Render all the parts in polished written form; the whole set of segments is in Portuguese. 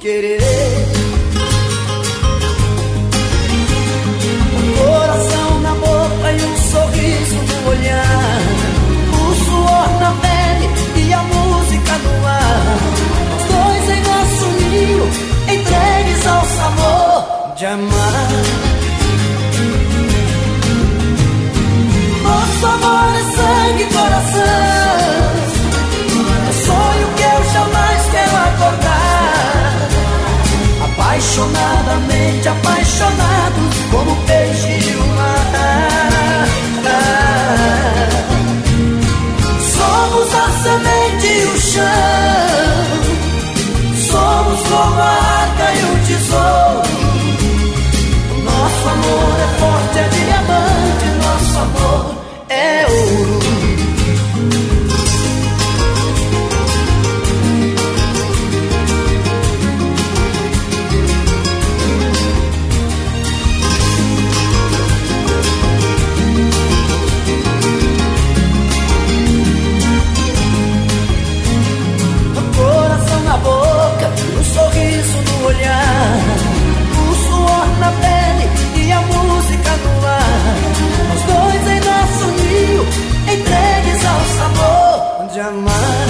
querer. Um coração na boca e um sorriso no olhar, o suor na pele e a música no ar, os dois em nosso ninho, entregues ao sabor de amar. Nosso amor é sangue e coração, é sonho que eu jamais quero acordar. Apaixonadamente apaixonados, como peixe e o mar. Somos a semente e o chão, somos como a arca e o tesouro. Nosso amor é forte, é diamante, nosso amor é ouro. O coração na boca, um sorriso no olhar, o suor na pele e a música no ar, os dois em nosso ninho, entregues ao sabor de amar.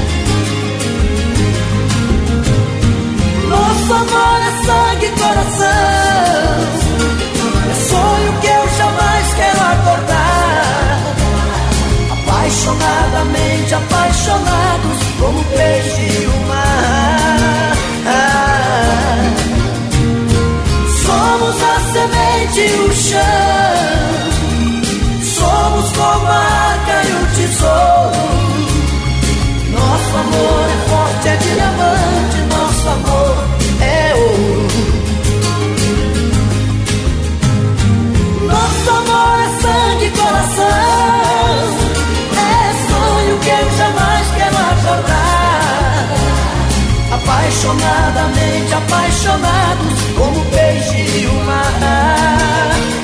Nosso amor é sangue e coração, é sonho que eu jamais quero acordar. Apaixonadamente apaixonados, como peixe e o mar. Somos a semente e o chão, somos como a arca e o tesouro. Nosso amor é forte, é diamante, nosso amor é ouro. Nosso amor é sangue e coração, é sonho que eu jamais quero acordar. Apaixonadamente apaixonados, como peixe e o mar.